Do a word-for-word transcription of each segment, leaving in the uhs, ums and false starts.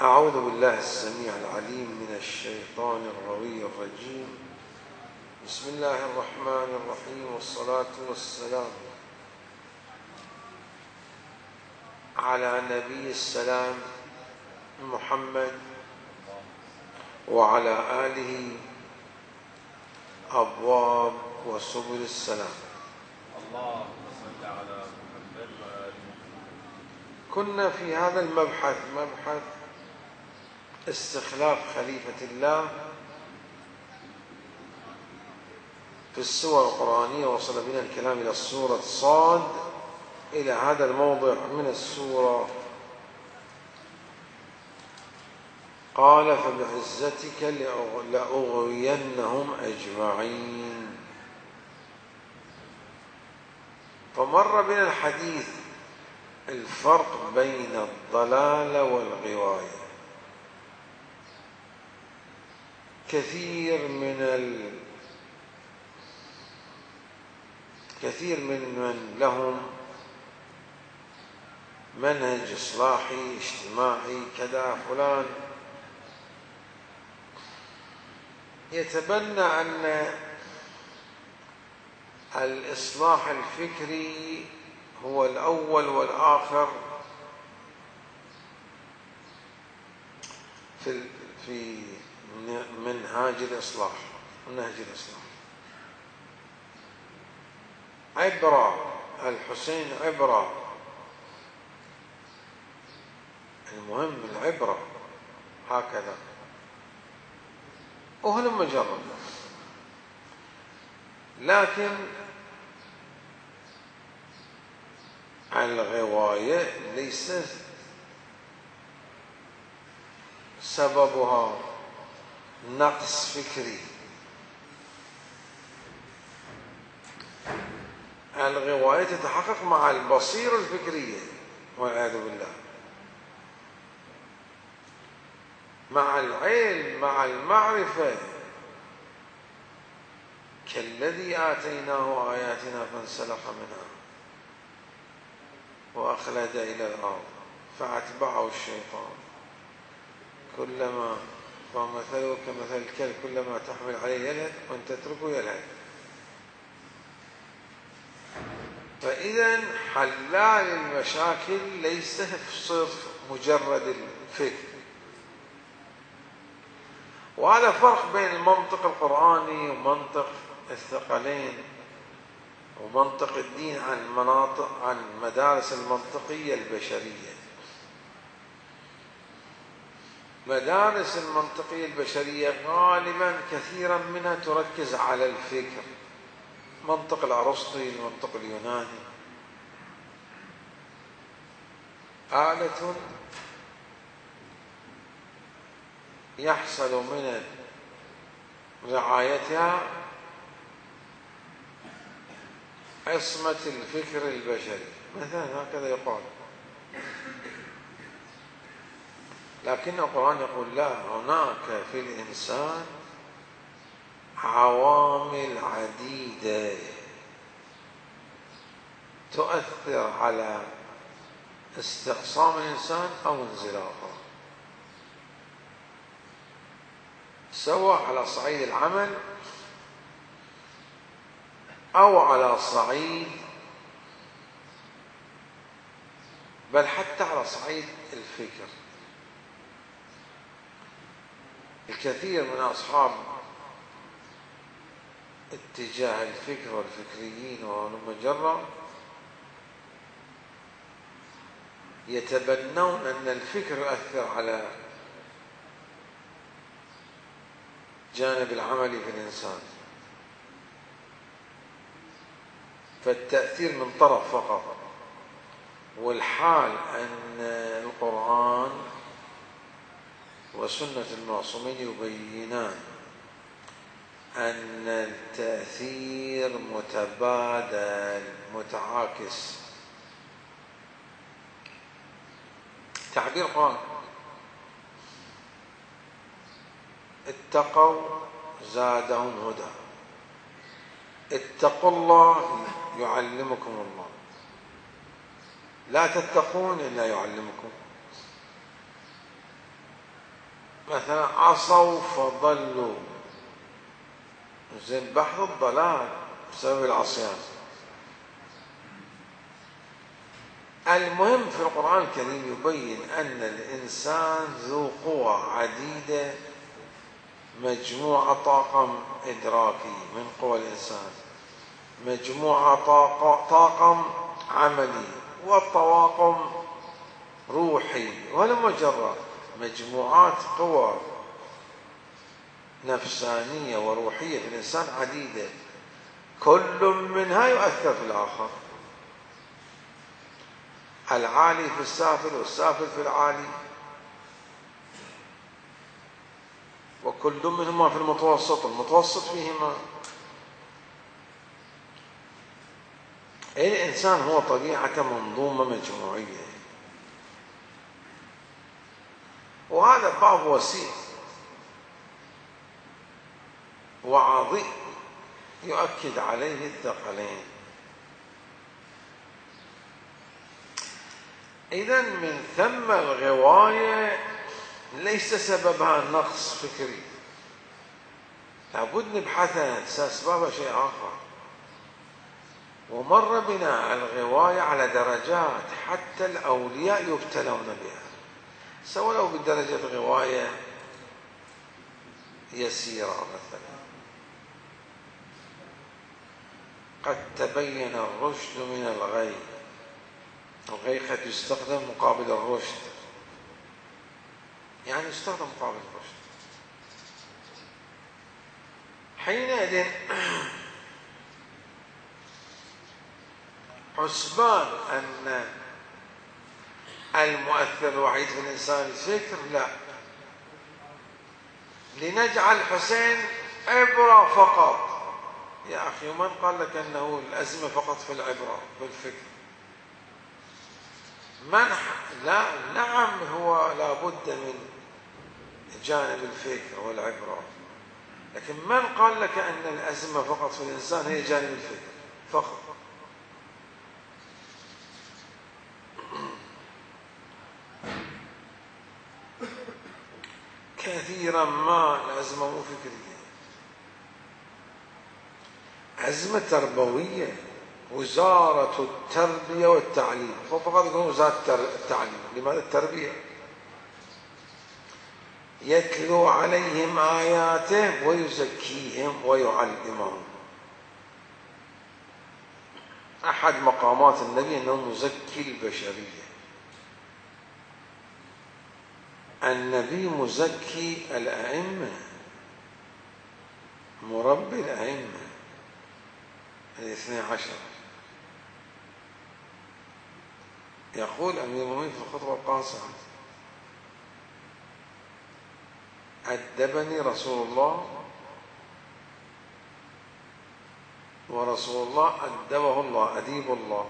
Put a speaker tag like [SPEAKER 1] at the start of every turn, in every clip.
[SPEAKER 1] أعوذ بالله السميع العليم من الشيطان الغوي الرجيم. بسم الله الرحمن الرحيم، والصلاة والسلام على نبي السلام محمد وعلى آله أبواب وسبل السلام.
[SPEAKER 2] اللهم صل على محمد وآل محمد.
[SPEAKER 1] كنا في هذا المبحث، مبحث استخلاف خليفة الله في السور القرآنية. وصل بنا الكلام إلى السورة صاد، إلى هذا الموضع من السورة. قال: فبعزتك لأغوينهم أجمعين. فمر بنا الحديث الفرق بين الضلال والغواية. كثير من ال... كثير من من لهم منهج إصلاحي اجتماعي كذا فلان يتبنى أن الإصلاح الفكري هو الأول والآخر في في منهاج الإصلاح منهج الإصلاح. عبرة الحسين عبرة، المهم العبرة هكذا، وهلم مجرد. لكن الغواية ليس سببها نقص فكري. الغواية تتحقق مع البصيرة الفكرية والعياذ بالله، مع العلم، مع المعرفة. كالذي آتيناه آياتنا فانسلخ منها وأخلد إلى الأرض فأتبعه الشيطان كلما فمثله كمثل الكلب كلما تحمل عليه يلهث وإن تتركه يلهث. فإذا حلال المشاكل ليس صرف مجرد الفكر. وهذا فرق بين المنطق القرآني ومنطق الثقلين ومنطق الدين عن مناطق عن مدارس المنطقية البشرية. مدارس المنطقية البشرية غالبا كثيرا منها تركز على الفكر، منطق الأرسطي، المنطق اليوناني، آلة يحصل من رعايتها عصمة الفكر البشري مثلا، هكذا يقال. لكن القرآن يقول لا، هناك في الإنسان عوامل عديدة تؤثر على استقسام الإنسان أو انزلاقه، سواء على صعيد العمل أو على صعيد، بل حتى على صعيد الفكر. الكثير من أصحاب اتجاه الفكر والفكريين والمجرة يتبنون أن الفكر يؤثر على جانب العملي في الإنسان، فالتأثير من طرف فقط. والحال أن القرآن وسنة المعصومين يبينان أن التأثير متبادل متعاكس. تعبير القرآن: اتقوا زادهم هدى. اتقوا الله يعلمكم الله، لا تتقون إلا يعلمكم. مثلا عصوا فضلوا، زين بحث الضلال بسبب العصيان. المهم في القرآن الكريم يبين أن الإنسان ذو قوى عديدة، مجموعة طاقم إدراكي من قوى الإنسان، مجموعة طاقم عملي، والطواقم روحي، ولا مجرد مجموعات قوى نفسانية وروحية في الإنسان عديدة، كل منها يؤثر في الآخر، العالي في السافل والسافل في العالي، وكل منهما في المتوسط، المتوسط فيهما. الإنسان هو طبيعة منظومة مجموعية، وهذا باب وسيع وعظيم يؤكد عليه الثقلين. إذن من ثم الغواية ليس سببها نقص فكري، لابد نبحثها، أسبابها شيء آخر. ومر بنا الغواية على درجات حتى الأولياء يبتلون بها، سواء لو بدرجة غواية يسيرة مثلا، قد تبين الرشد من الغي، الغي قد يستخدم مقابل الرشد، يعني يستخدم مقابل الرشد. حينئذ حسبان أن المؤثر الوحيد في الإنسان الفكر، لا، لنجعل حسين عبرة فقط. يا أخي من قال لك أنه الأزمة فقط في العبرة في الفكر؟ من لا، نعم هو لا بد من جانب الفكر والعبرة، لكن من قال لك أن الأزمة فقط في الإنسان هي جانب الفكر فقط؟ كثيرا ما الأزمة مو فكرية، أزمة تربوية. وزارة التربية والتعليم، فقط يكون وزارة التعليم. لماذا التربية؟ يتلو عليهم آياته ويزكيهم ويعلمهم. أحد مقامات النبي أنه مزكي البشرية، النبي مزكي الأئمة، مربي الأئمة الاثني عشر. يقول أمير المؤمنين في الخطبة القاصرة: أدبني رسول الله ورسول الله أدبه الله، أديب الله.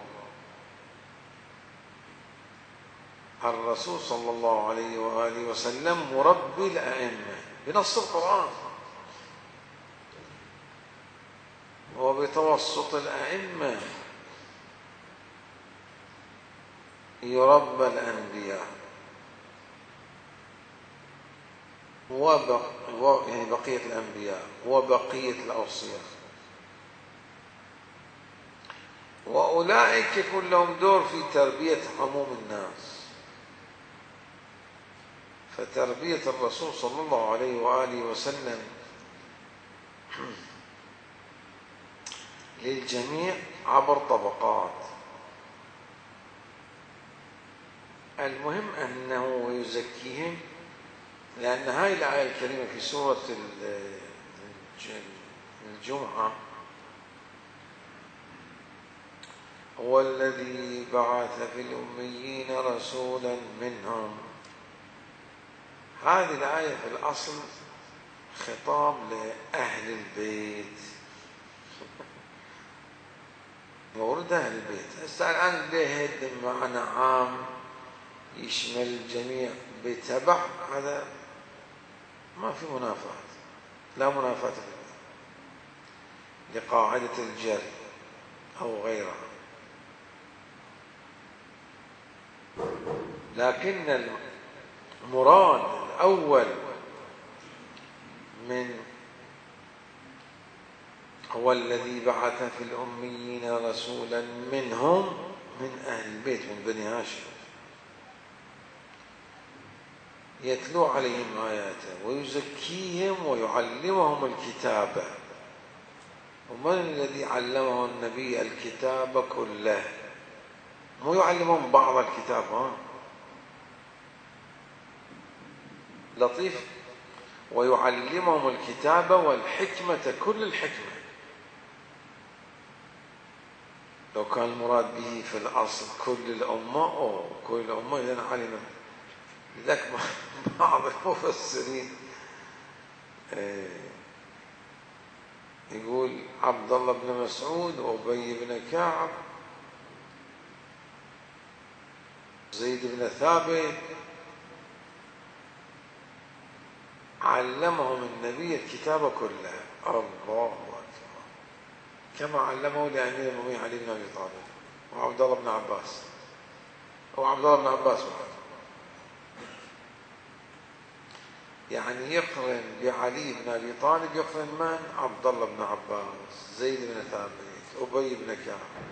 [SPEAKER 1] الرسول صلى الله عليه وآله وسلم مربي الأئمة بنص القرآن، وبتوسط الأئمة يربى الأنبياء وبق... يعني بقية الأنبياء وبقية الأوصياء، وأولئك يكون لهم دور في تربية عموم الناس. فتربية الرسول صلى الله عليه وآله وسلم للجميع عبر طبقات. المهم أنه يزكيهم، لأن هاي الآية الكريمة في سورة الجمعة: هو الذي بعث في الأميين رسولا منهم. هذه الآية في الأصل خطاب لأهل البيت، مورد أهل البيت. هسه الآن البيت بمعنى عام يشمل الجميع بتبع، هذا ما في منافاة، لا منافاة فيه لقاعدة الجري أو غيرها. لكن المراد الأول هو الذي بعث في الأميين رسولا منهم، من أهل البيت، من بني هاشم، يتلو عليهم آياته ويزكيهم ويعلمهم الكتاب. ومن الذي علمه النبي الكتاب كله؟ مو يعلمهم بعض الكتاب، ها لطيف. ويعلمهم الكتاب والحكمة، كل الحكمة. لو كان المراد به في الأصل كل الأمة، أو كل الأمة إذن علم. لذلك بعض المفسرين يقول عبد الله بن مسعود وأبي بن كعب زيد بن ثابت علمهم النبي الكتاب كله. الله أكبر. كما علمه لأمير المؤمنين علي بن أبي طالب وعبد الله بن عباس، أو عبد الله بن عباس بعد. يعني يقرن بعلي بن أبي طالب، يقرن من؟ عبد الله بن عباس، زيد بن ثابت، أبي بن كعب.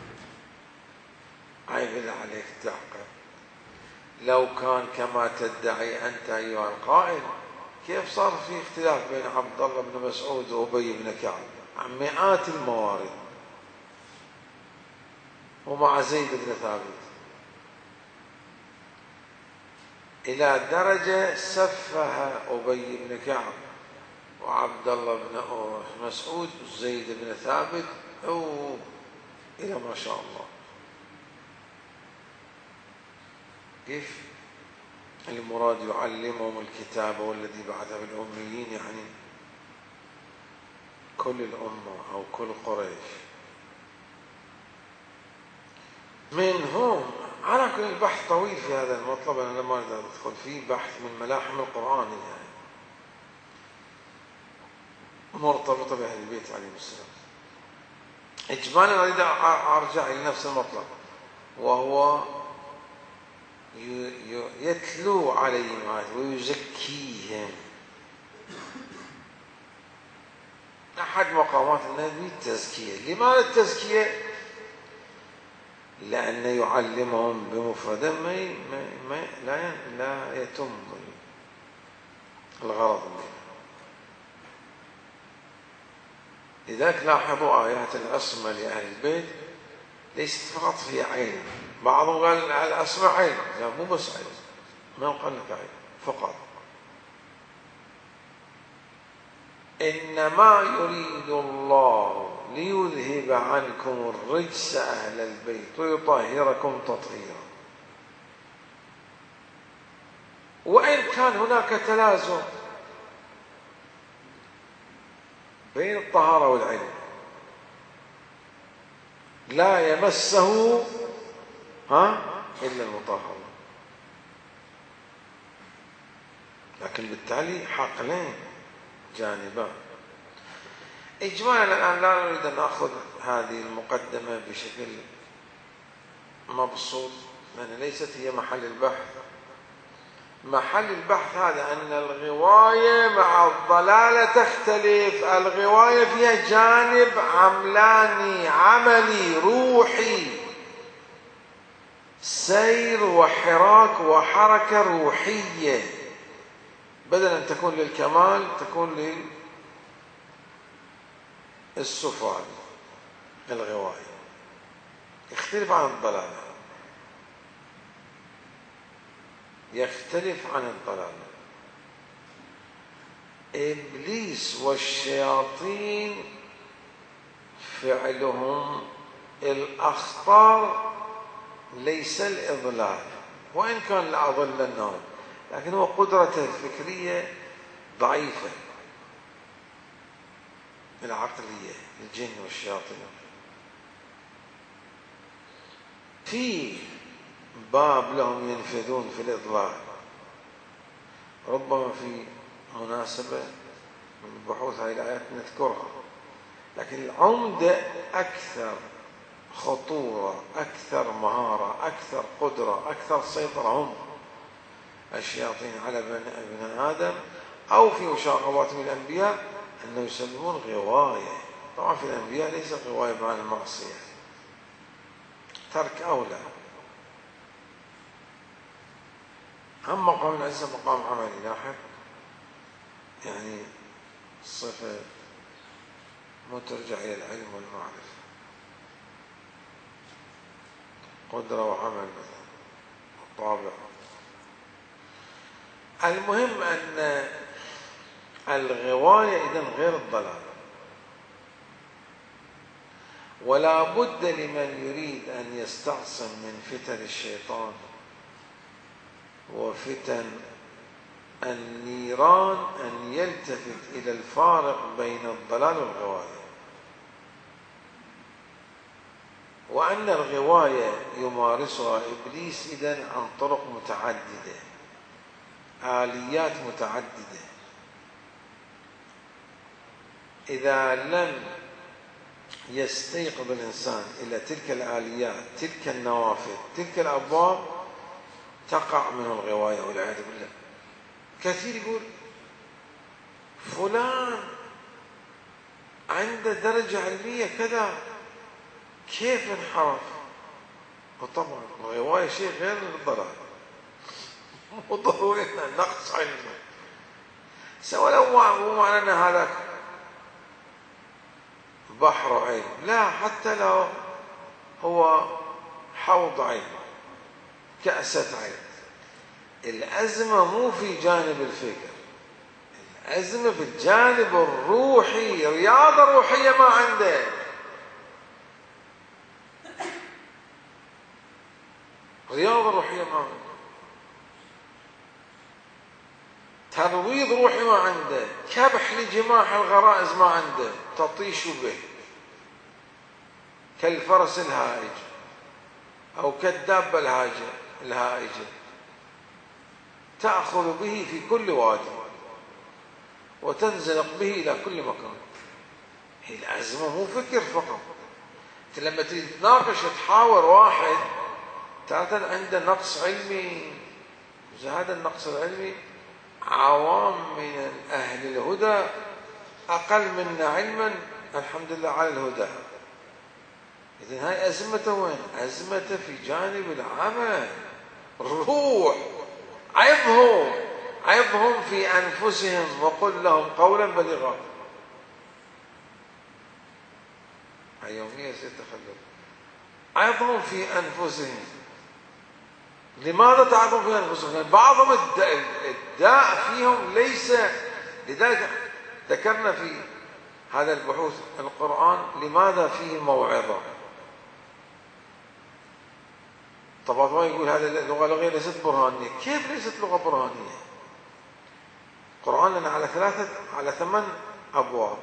[SPEAKER 1] عيب بالله عليك تعقل. لو كان كما تدعي أنت أيها القائل، كيف صار في اختلاف بين عبد الله بن مسعود وأبي بن كعب عن مئات الموارد، ومع زيد بن ثابت، إلى درجة سفه أبي بن كعب وعبد الله بن مسعود وزيد بن ثابت، أو إلى ما شاء الله. كيف المراد يعلمهم الكتاب والذي بعث في الأميين؟ يعني كل الأمة أو كل قريش. منهم على كل البحث طويل في هذا المطلب، أنا لما أدخل فيه بحث من ملاحم القرآن يعني مرتبطة بأهل البيت عليهم السلام. إجمالا أريد أرجع إلى نفس المطلب، وهو يتلو عليهم آياته ويزكيهم. أحد مقامات النبي التزكية. لماذا التزكية؟ لأنه يعلمهم بمفردة ما, ما لا لا يتم الغرض منه. لذلك لاحظوا آيات العصمة لأهل البيت ليست فقط في علم. بعضهم قال العصمة علم، لا مو بس علم، ما قال لك علم فقط. إنما يريد الله ليذهب عنكم الرجس أهل البيت ويطهركم تطهيرا. وإن كان هناك تلازم بين الطهارة والعلم، لا يمسه ها إلا المطهر، لكن بالتالي حقلين جانبان. إجمالا الآن لا نريد أن نأخذ هذه المقدمة بشكل مبسوط، لأن ليست هي محل البحث. محل البحث هذا أن الغواية مع الضلالة تختلف. الغواية فيها جانب عملاني عملي روحي، سير وحراك وحركة روحية، بدل أن تكون للكمال تكون للسفال. الغواية يختلف عن الضلالة، يختلف عن الضلالة. إبليس والشياطين فعلهم الأخطر ليس الإضلال، وإن كان لأضل النار، لكن هو قدرته الفكرية ضعيفة، العقلية، الجن والشياطين. في باب لهم ينفذون في الإضلال، ربما في مناسبة من بحوث هذه الآيات نذكرها، لكن العمدة أكثر خطورة، أكثر مهارة، أكثر قدرة، أكثر سيطرة هم الشياطين على ابن آدم، أو في مشاغباتهم الأنبياء، أنه يسمون غواية. طبعا في الأنبياء ليس غواية بمعنى المعصية، ترك أولى. أما مقام العزة مقام عملي لاحق، يعني الصفة مو ترجع إلى العلم والمعرفة، قدرة وعمل مثلا وطابع. المهم أن الغواية إذن غير الضلال، ولا بد لمن يريد أن يستعصم من فتن الشيطان وفتن النيران أن يلتفت إلى الفارق بين الضلال والغواية، وأن الغواية يمارسها إبليس إذن عن طرق متعددة، آليات متعددة. إذا لم يستيقظ الإنسان إلى تلك الآليات، تلك النوافذ، تلك الأبواب، تقع منه الغواية والعياذ بالله. كثير يقول فلان عنده درجة علمية كذا، كيف انحرف؟ وطبعا الغواية شيء غير الضلال، مو ضروري أن نقص علمه، سواء لو مو معنى أن هذا بحر علم، لا، حتى لو هو حوض علم، كأسة علم. الأزمة مو في جانب الفكر، الأزمة في الجانب الروحي، رياضة روحية ما عنده، رياضة روحية ما عنده، ترويض روحي ما عنده، كبح لجماح الغرائز ما عنده، تطيش به كالفرس الهائج أو كالدابة الهاجة الهائجة، تأخذ به في كل وادي وتنزلق به إلى كل مكان. هي الأزمة مو فكر فقط. أنت لما تتناقش تحاور واحد تارة عنده نقص علمي، هذا النقص العلمي عوام من أهل الهدى أقل منا علما الحمد لله على الهدى. إذن هاي أزمته وين؟ أزمته في جانب العمل، الروح. عظهم عظهم في أنفسهم وقل لهم قولا بليغا. هاي يومية سيتخلف. عظهم في أنفسهم. لماذا تعظم في أنفسهم؟ لأن بعضهم الداء فيهم ليس، لذلك ذكرنا في هذا البحوث القرآن لماذا فيه موعظة. طبعا ما يقول هذا اللغة لغوية ليست برهانية. كيف ليست لغة برهانية؟ القرآن لنا على ثلاثة على ثمان أبواب،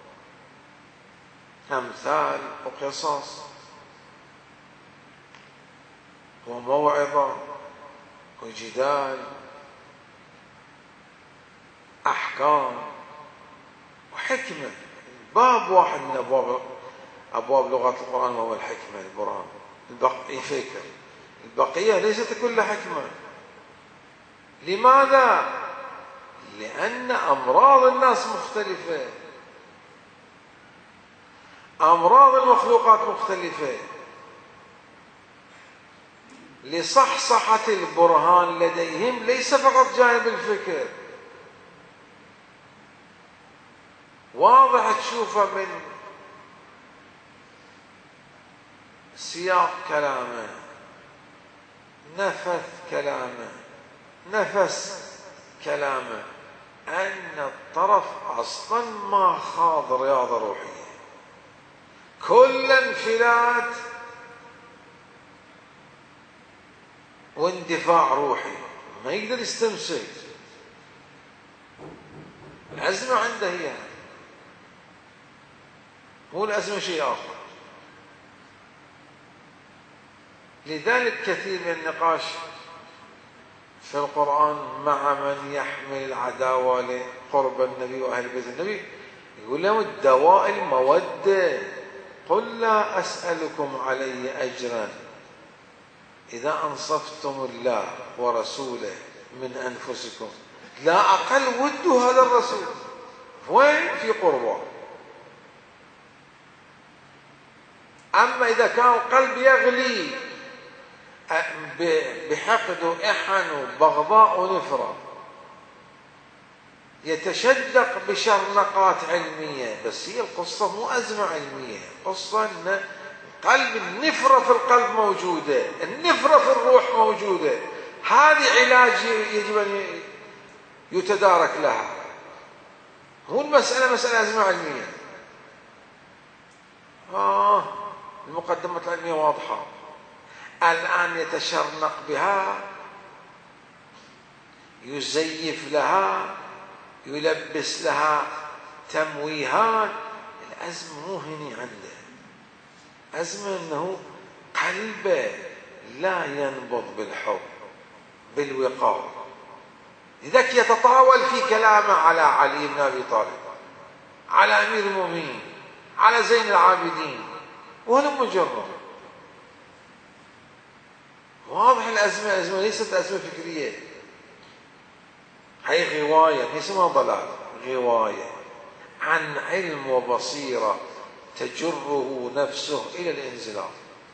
[SPEAKER 1] أمثال وقصص وموعظة وجدال، أحكام وحكمة. باب واحد من أبواب أبواب لغة القرآن وهو الحكمة، البرهان، البقية فكر، البقية ليست كلها حكمة. لماذا؟ لأن أمراض الناس مختلفة، أمراض المخلوقات مختلفة. لصحصحة البرهان لديهم ليس فقط جانب الفكر، واضح تشوفه من سياق كلامه، نفث كلامه، نفس كلامه، أن الطرف أصلا ما خاض رياضة روحية، كل انفلات واندفاع روحي، ما يقدر يستمسك. الأزمة عنده هي، مو الأزمة شيء آخر. لذلك كثير من النقاش في القرآن مع من يحمل العداوة لقرب النبي وأهل بيت النبي، يقول لهم الدواء المودة. قل لا أسألكم عليه أجرا إذا أنصفتم الله ورسوله من أنفسكم. لا أقل ود هذا الرسول، وين؟ في قربه. أما إذا كان القلب يغلي بحقد وإحن وبغضاء ونفرة، يتشدق بشرنقات علمية، بس هي القصة مو أزمة علمية، قصة أن قلب النفرة في القلب موجودة، النفرة في الروح موجودة، هذه علاج يجب أن يتدارك لها. مو المسألة مسألة أزمة علمية. آه المقدمة العلمية واضحة. الآن يتشرنق بها، يزيف لها، يلبس لها تمويهات. الأزمة مو هني عنده، أزمة أنه قلبه لا ينبض بالحب بالوقار، لذلك يتطاول في كلامه على علي بن أبي طالب، على أمير المؤمنين، على زين العابدين، ولم مجرد. واضح الأزمة أزمة ليست أزمة فكرية، هي غواية، هي اسمها ضلال، غواية عن علم وبصيرة تجره نفسه إلى الانزلاق.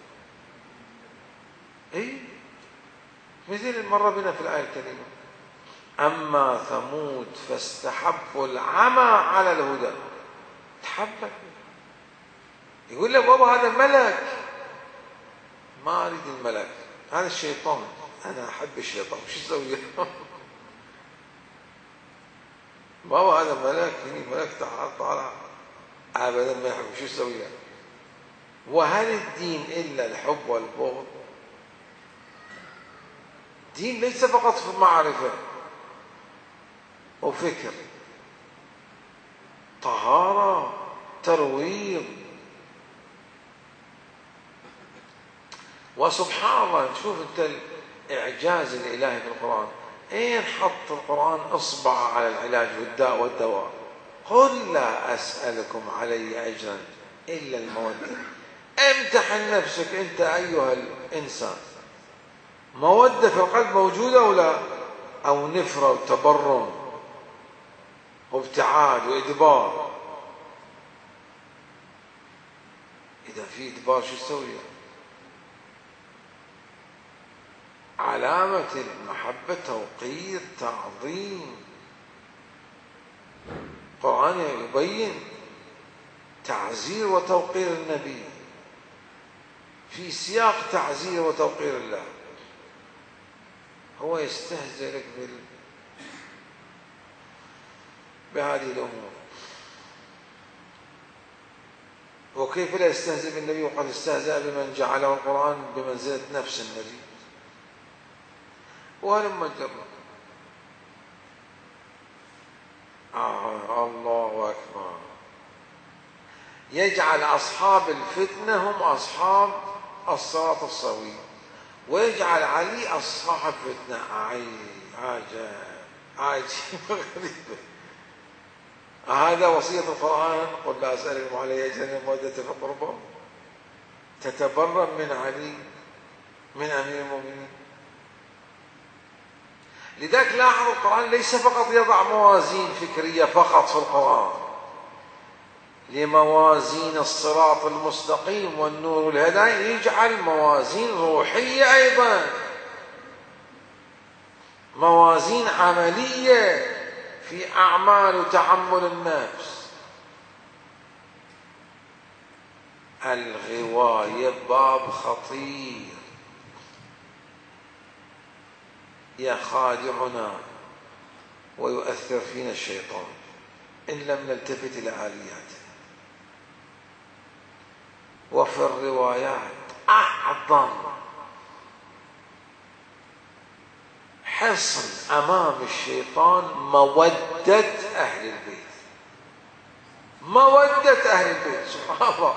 [SPEAKER 1] إيه مثل مر بنا في الآية الكريمة: أما ثمود فاستحبوا العمى على الهدى. تحبك، يقول له بابا هذا ملك، ما أريد الملك، هذا الشيطان، أنا أحب الشيطان، شو أسوي؟ بابا هذا ملك، هني ملك، تعال طالع أبدا ما يحب، شو أسوي؟ وهل الدين إلا الحب والبغض؟ دين ليس فقط في معرفة وفكر، طهارة، ترويض. وسبحان الله، شوف انت الإعجاز الإلهي في القرآن. اين حط القرآن اصبع على العلاج والداء والدواء؟ قل لا أسألكم علي أجرا إلا المودة. امتحن نفسك انت أيها الإنسان، مودة في القلب موجودة ولا؟ أو نفرة وتبرم وابتعاد وإدبار؟ إذا في إدبار شو تسوي؟ علامة المحبة توقير، تعظيم. القرآن يبين تعزير وتوقير النبي في سياق تعزير وتوقير الله. هو يستهزئ لك بال... بهذه الأمور. وكيف لا يستهزئ بالنبي وقد استهزأ بمن جعله القرآن بمنزلة نفس النبي؟ وهلم جرب. آه الله أكبر. يجعل أصحاب الفتنة هم أصحاب الصراط السوي، ويجعل علي أصحاب فتنة. عجيب عجيب غريبة. هذا وصية القرآن: قل لا أسألكم عليه أجرا المودة في القربى. تتبرم من علي، من أمير المؤمنين. لذلك لاحظ القرآن ليس فقط يضع موازين فكرية فقط في القرآن لموازين الصراط المستقيم والنور والهداية، يجعل موازين روحية أيضا، موازين عملية في أعمال وتحمل النفس. الغواية باب خطير يخادعنا ويؤثر فينا الشيطان إن لم نلتفت إلى آلياته. وفي الروايات أعظم حصن أمام الشيطان مودة أهل البيت، مودة أهل البيت. سبحان الله.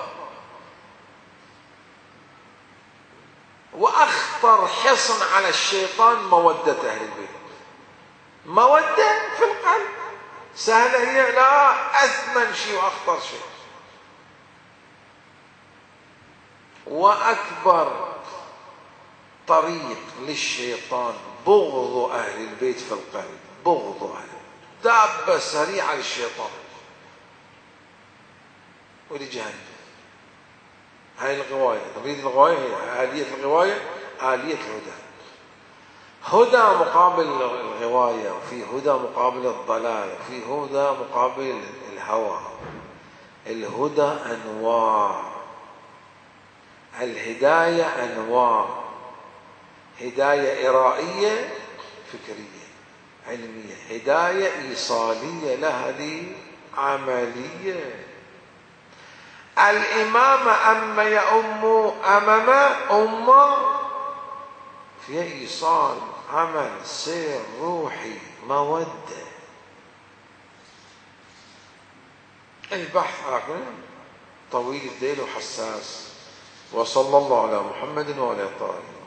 [SPEAKER 1] وأخطر حصن على الشيطان مودة أهل البيت. مودة في القلب سهلة هي؟ لا، أثمن شيء وأخطر شيء. وأكبر طريق للشيطان بغض أهل البيت في القلب، بغض أهل دابة سريعة للشيطان ولجهنم. هاي الغواية. نريد الغواية هي آلية الغواية، آلية الهدى. هدى مقابل الغواية، وفي هدى مقابل الضلال، وفي هدى مقابل الهوى. الهدى أنواع، الهداية أنواع: هداية إرائية فكرية علمية، هداية إيصالية لهذه عملية. الإمامة أما يأم أمام أمة فيها إيصال، عمل، سير روحي، مودة. البحث هكذا طويل الديل وحساس. وصلى الله على محمد وعلى آله.